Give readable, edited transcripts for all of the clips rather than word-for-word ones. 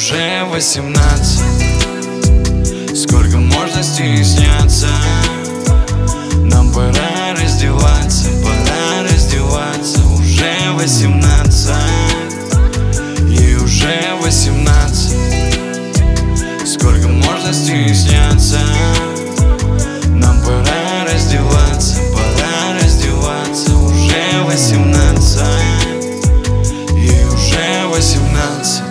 уже 18. Сколько можно стесняться? Нам пора раздеваться, пора раздеваться. Уже 18, ей уже 18. Сколько можно стесняться? Нам пора раздеваться, пора раздеваться. Уже 18, ей уже 18.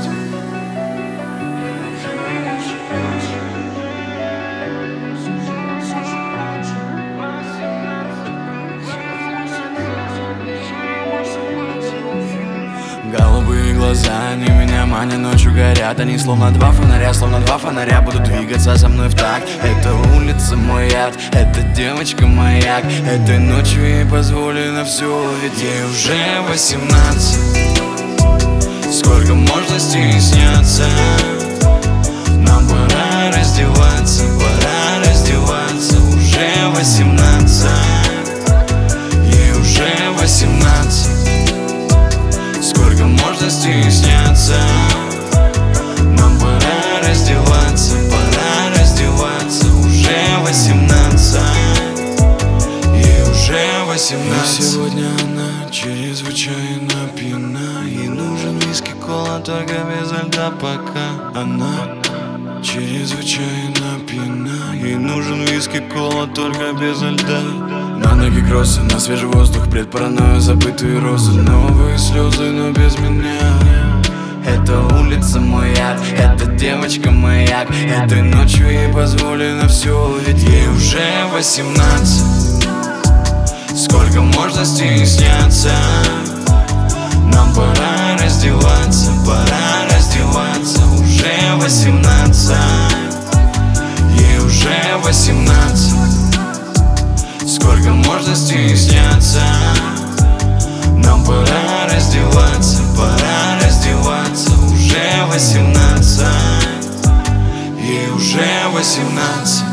Голубые глаза, они меня манят, ночью горят. Они словно два фонаря будут двигаться со мной в такт. Это улица мой яд, это девочка маяк. Этой ночью ей позволено все, ведь ей уже 18. Сколько можно стесняться? Нам пора раздеваться, пора раздеваться. Уже 18, ей уже 18. Сколько можно стесняться? Нам пора раздеваться, пора раздеваться. Уже 18, ей уже 18. И сегодня она чрезвычайно пьяна. Ей нужен виски, кола, только без льда пока. Она чрезвычайно пьяна. Ей нужен виски, кола, только без льда. На ноги кроссы, на свежий воздух, предпараною забытые розы. Новые слезы, но без меня. Это улица мой яд, это девочка маяк. Этой ночью ей позволено все, ведь ей уже 18. Сколько можно стесняться? Нам пора раздеваться, пора раздеваться. Уже 18, ей уже 18. Сколько можно стесняться? Нам пора раздеваться, пора раздеваться. Уже 18, ей уже 18.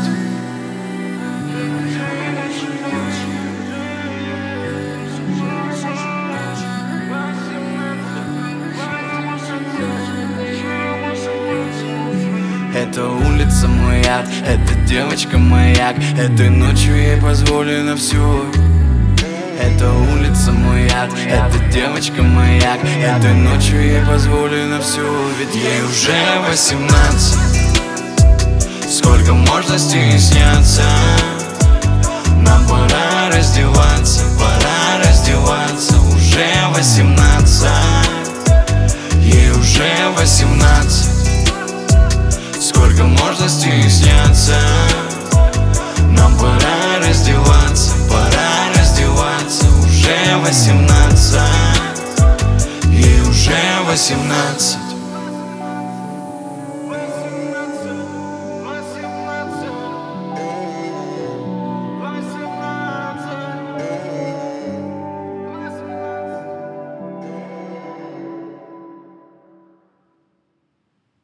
Это улица мой яд, это девочка маяк. Этой ночью ей позволено все. Это улица мой яд, это девочка маяк. Этой ночью ей позволено все, ведь ей уже 18. Сколько можно стесняться? Нам пора раздеваться, пора раздеваться. Уже 18, ей уже 18. Сколько можно стесняться? Нам пора раздеваться, пора раздеваться. Уже 18, ей уже 18.